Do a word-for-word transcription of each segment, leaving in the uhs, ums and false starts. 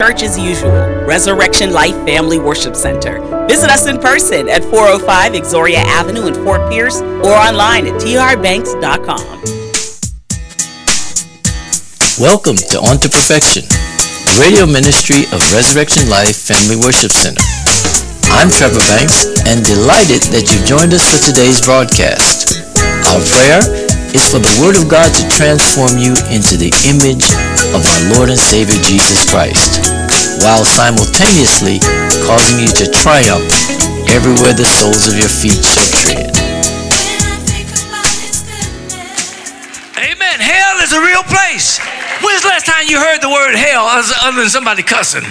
church as usual, Resurrection Life Family Worship Center. Visit us in person at four oh five Exoria Avenue in Fort Pierce or online at t r banks dot com. Welcome to On to Perfection, the radio ministry of Resurrection Life Family Worship Center. I'm Trevor Banks and delighted that you've joined us for today's broadcast. Our prayer is for the Word of God to transform you into the image of our Lord and Savior Jesus Christ, while simultaneously causing you to triumph everywhere the soles of your feet shall tread. Amen. Hell is a real place. When's the last time you heard the word hell other than somebody cussing?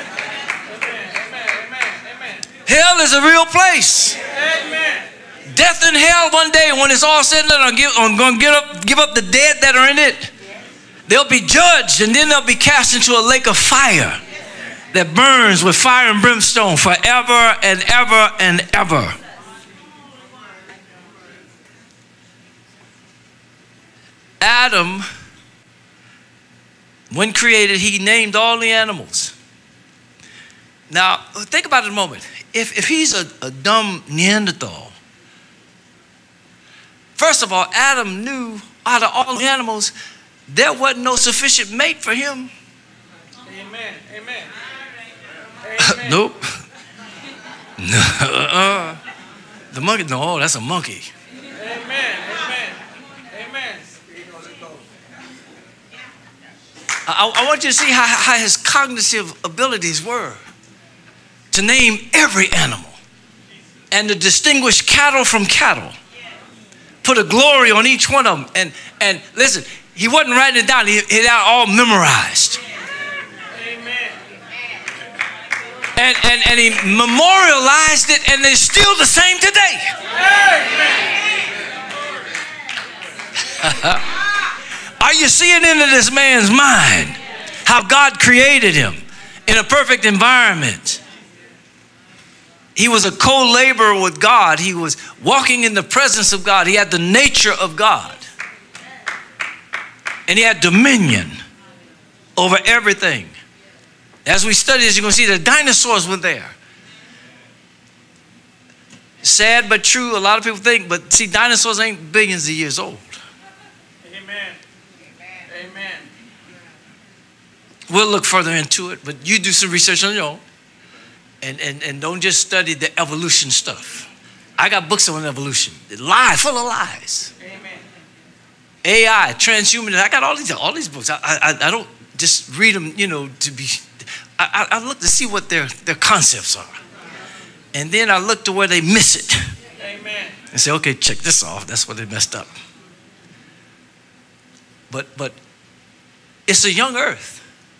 Hell is a real place. Amen. Death and hell one day, when it's all said and done, I'm going to give up, give up the dead that are in it. They'll be judged, and then they'll be cast into a lake of fire that burns with fire and brimstone forever and ever and ever. Adam, when created, he named all the animals. Now, think about it a moment. If, if he's a, a dumb Neanderthal, first of all, Adam knew out of all the animals, there wasn't no sufficient mate for him. Amen. Amen. Amen. Nope. uh, the monkey, no, that's a monkey. Amen. Amen. Amen. I, I want you to see how, how his cognitive abilities were to name every animal and to distinguish cattle from cattle. Put a glory on each one of them. And, and listen, he wasn't writing it down. He, he had it all memorized. Amen. And, and, and he memorialized it, and they're still the same today. Are you seeing into this man's mind how God created him in a perfect environment? He was a co-laborer with God. He was walking in the presence of God. He had the nature of God. And he had dominion over everything. As we study this, you're going to see the dinosaurs were there. Sad but true, a lot of people think, but see, dinosaurs ain't billions of years old. Amen. Amen. We'll look further into it, but you do some research on your own. And, and, and don't just study the evolution stuff. I got books on evolution. Lies, full of lies. Amen. A I, transhumanism. I got all these all these books. I, I, I don't just read them, you know, to be. I, I look to see what their, their concepts are. And then I look to where they miss it. Amen. And say, okay, check this off. That's where they messed up. But but it's a young earth.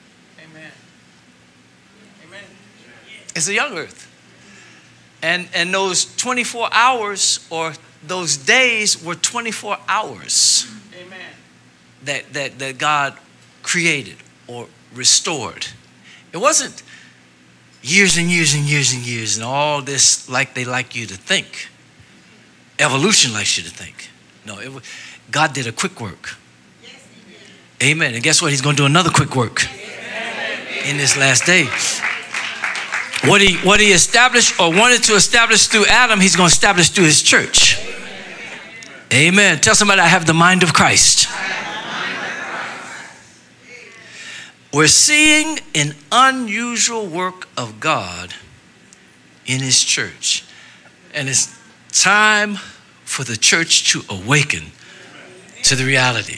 It's a young earth. And, and those twenty-four hours or those days were twenty-four hours. Amen. That, that, that God created or restored. It wasn't years and years and years and years and all this like they like you to think. Evolution likes you to think. No, it was, God did a quick work. Yes, he did. Amen. And guess what? He's going to do another quick work. Amen. In this last day. What he, what he established or wanted to establish through Adam, he's going to establish through his church. Amen. Amen. Tell somebody, I have the mind of Christ. We're seeing an unusual work of God in his church. And it's time for the church to awaken to the reality.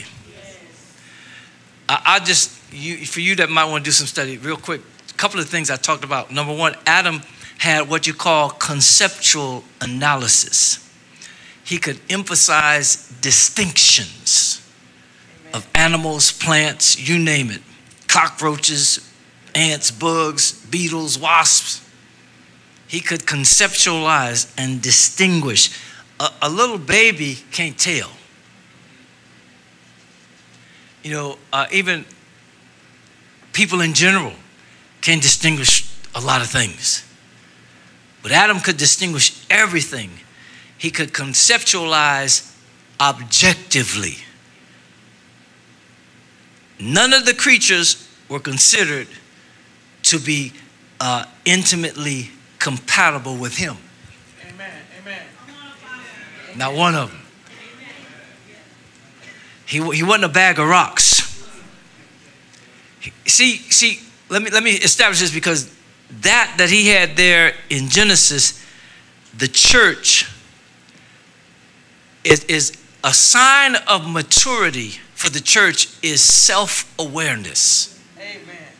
I, I just, you, for you that might want to do some study real quick, a couple of things I talked about. Number one, Adam had what you call conceptual analysis. He could emphasize distinctions of animals, plants, you name it. Cockroaches, ants, bugs, beetles, wasps. He could conceptualize and distinguish. A, a little baby can't tell. You know, uh, even people in general can distinguish a lot of things. But Adam could distinguish everything. He could conceptualize objectively. None of the creatures were considered to be uh, intimately compatible with him. Amen. Amen. Not one of them. He, he wasn't a bag of rocks. See, see, let me let me establish this, because that that he had there in Genesis, the church is, is a sign of maturity for the church is self-awareness. Amen.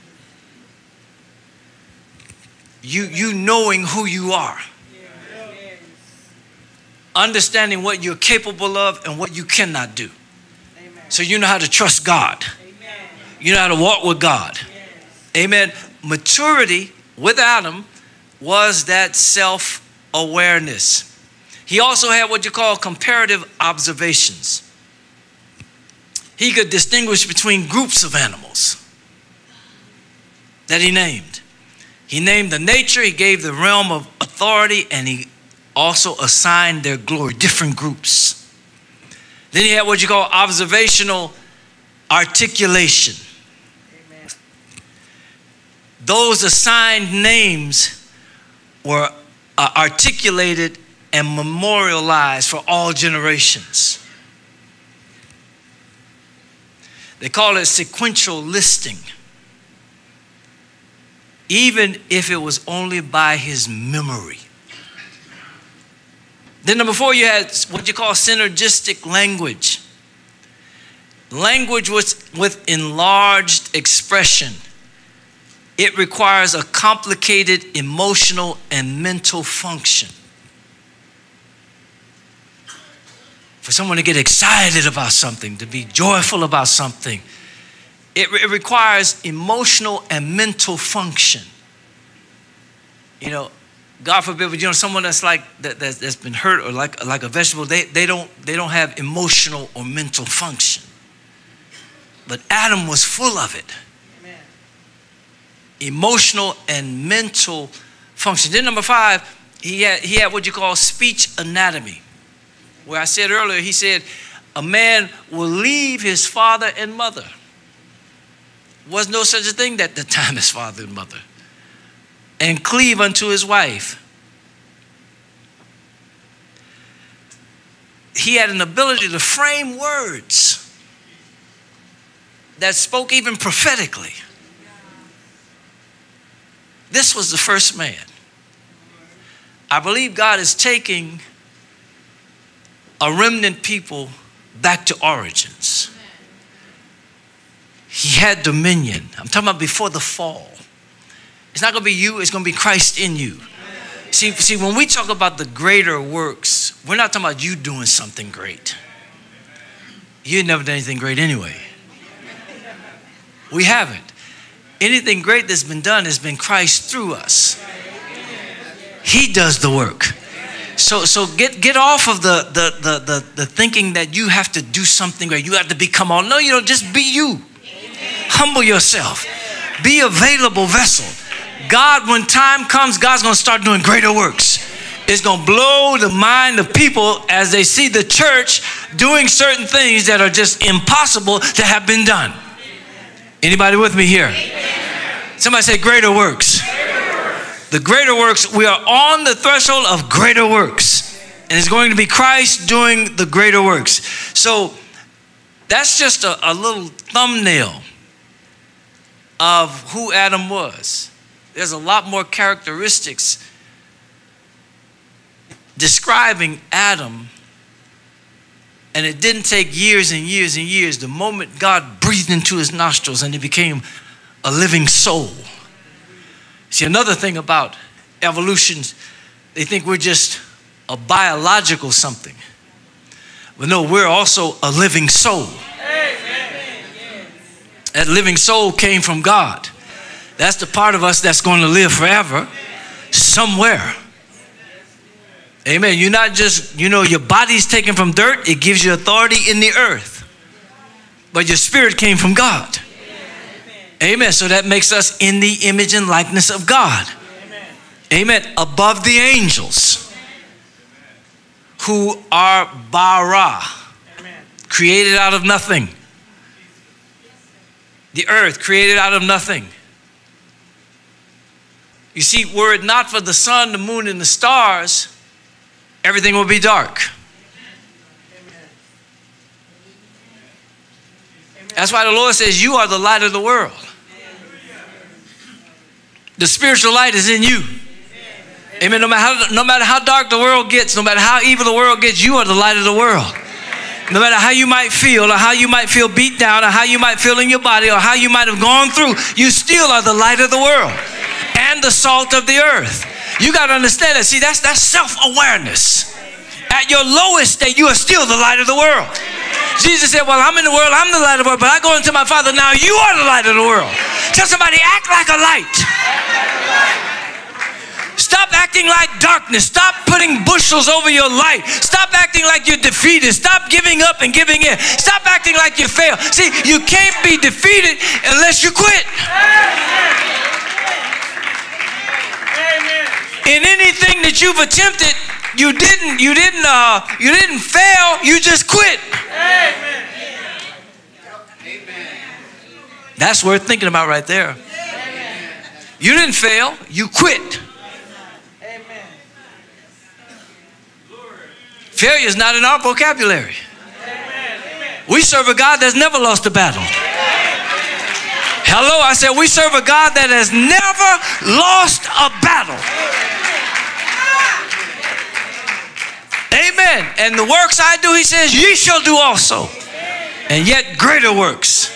You you knowing who you are. Yes. Understanding what you're capable of and what you cannot do. Amen. So you know how to trust God. Amen. You know how to walk with God. Yes. Amen. Maturity with Adam was that self-awareness. He also had what you call comparative observations. He could distinguish between groups of animals that he named. He named the nature, he gave the realm of authority, and he also assigned their glory, different groups. Then he had what you call observational articulation. Amen. Those assigned names were uh, articulated and memorialized for all generations. They call it sequential listing, even if it was only by his memory. Then number four, you had what you call synergistic language. Language with, with enlarged expression. It requires a complicated emotional and mental function. For someone to get excited about something, to be joyful about something, it, it requires emotional and mental function. You know, God forbid, but you know, someone that's like that, that's, that's been hurt or like like a vegetable, they they don't they don't have emotional or mental function. But Adam was full of it. Amen. Emotional and mental function. Then number five, he had he had what you call speech anatomy. Where I said earlier, he said, a man will leave his father and mother. Was no such a thing at the time as father and mother. And cleave unto his wife. He had an ability to frame words that spoke even prophetically. This was the first man. I believe God is taking a remnant people back to origins. He had dominion. I'm talking about before the fall. It's not going to be you, it's going to be Christ in you. See, see, when we talk about the greater works, we're not talking about you doing something great. You had never done anything great anyway. We haven't. Anything great that's been done has been Christ through us. He does the work. So so get get off of the the, the the the thinking that you have to do something or you have to become all. No, you don't. Just be you. Humble yourself. Be a available vessel. God, when time comes, God's going to start doing greater works. It's going to blow the mind of people as they see the church doing certain things that are just impossible to have been done. Anybody with me here? Somebody say greater works. The greater works, we are on the threshold of greater works. And it's going to be Christ doing the greater works. So that's just a, a little thumbnail of who Adam was. There's a lot more characteristics describing Adam. And it didn't take years and years and years. The moment God breathed into his nostrils and he became a living soul. See, another thing about evolution, they think we're just a biological something. But no, we're also a living soul. That living soul came from God. That's the part of us that's going to live forever somewhere. Amen. You're not just, you know, your body's taken from dirt. It gives you authority in the earth. But your spirit came from God. Amen. So that makes us in the image and likeness of God. Amen. Above the angels who are bara, created out of nothing. The earth created out of nothing. You see, were it not for the sun, the moon, and the stars, everything would be dark. That's why the Lord says, you are the light of the world. The spiritual light is in you. Amen. No matter how, no matter how dark the world gets, no matter how evil the world gets, you are the light of the world. No matter how you might feel, or how you might feel beat down, or how you might feel in your body, or how you might have gone through, you still are the light of the world and the salt of the earth. You got to understand that. See, that's that's self-awareness. At your lowest state, you are still the light of the world. Jesus said, well, I'm in the world, I'm the light of the world, but I go into my Father, now you are the light of the world. Tell somebody, act like a light. Stop acting like darkness. Stop putting bushels over your light. Stop acting like you're defeated. Stop giving up and giving in. Stop acting like you fail. See, you can't be defeated unless you quit. In anything that you've attempted, you didn't, you didn't, uh, you didn't fail. You just quit. That's worth thinking about right there. You didn't fail. You quit. Failure is not in our vocabulary. We serve a God that's never lost a battle. Hello, I said we serve a God that has never lost a battle. Amen. And the works I do, he says, ye shall do also. And yet greater works.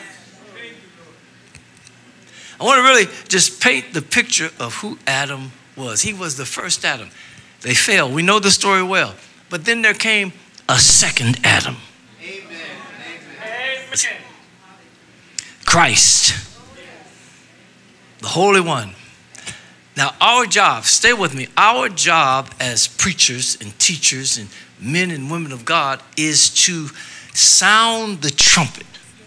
I want to really just paint the picture of who Adam was. He was the first Adam. They failed. We know the story well. But then there came a second Adam. Amen. Amen. Christ, the Holy One. Now, our job, stay with me, our job as preachers and teachers and men and women of God is to sound the trumpet.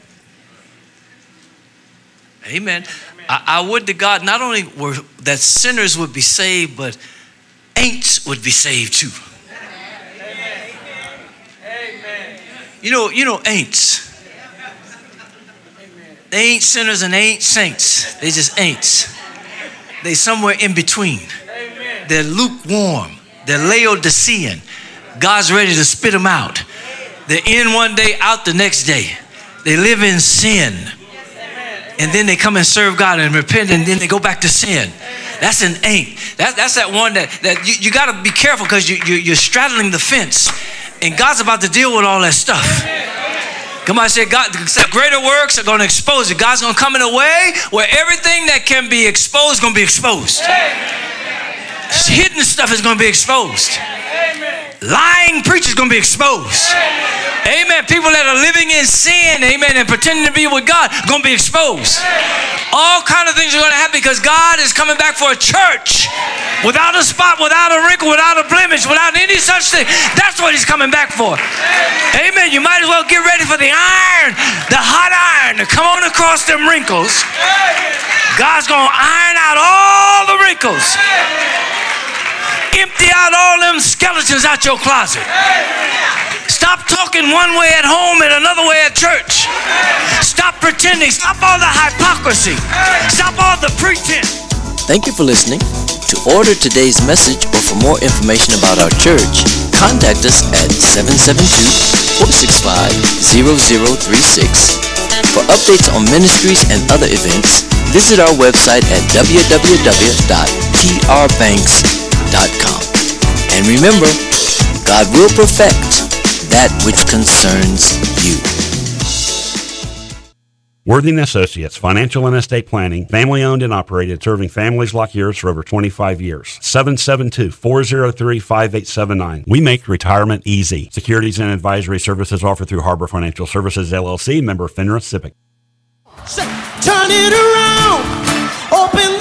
Amen. I, I would to God not only were that sinners would be saved, but ain'ts would be saved too. You know, you know ain'ts. They ain't sinners and they ain't saints. They just ain'ts. They somewhere in between. They're lukewarm. They're Laodicean. God's ready to spit them out. They're in one day, out the next day. They live in sin. And then they come and serve God and repent, and then they go back to sin. That's an ain't. That, that's that one that, that you, you got to be careful because you, you, you're straddling the fence. And God's about to deal with all that stuff. Come on, say God, greater works are going to expose it. God's going to come in a way where everything that can be exposed is going to be exposed. Hidden stuff is going to be exposed. Lying preachers going to be exposed. Amen. People that are living in sin, amen, and pretending to be with God are going to be exposed. All kind of things are going to happen because God is coming back for a church without a spot, without a wrinkle, without a blemish, without any such thing. That's what he's coming back for. Amen. You might as well get ready for the iron, the hot iron to come on across them wrinkles. God's going to iron out all the wrinkles. Empty out all them skeletons out your closet. Stop talking one way at home and another way at church. Stop pretending. Stop all the hypocrisy. Stop all the pretense. Thank you for listening. To order today's message or for more information about our church, contact us at seven seven two, four six five, zero zero three six. For updates on ministries and other events, visit our website at w w w dot t r banks dot com. And remember, God will perfect that which concerns you. Worthing Associates, Financial and Estate Planning, family-owned and operated, serving families like yours for over twenty-five years. seven seven two, four zero three, five eight seven nine. We make retirement easy. Securities and advisory services offered through Harbor Financial Services, L L C, member FINRA SIPC. Turn it around. Open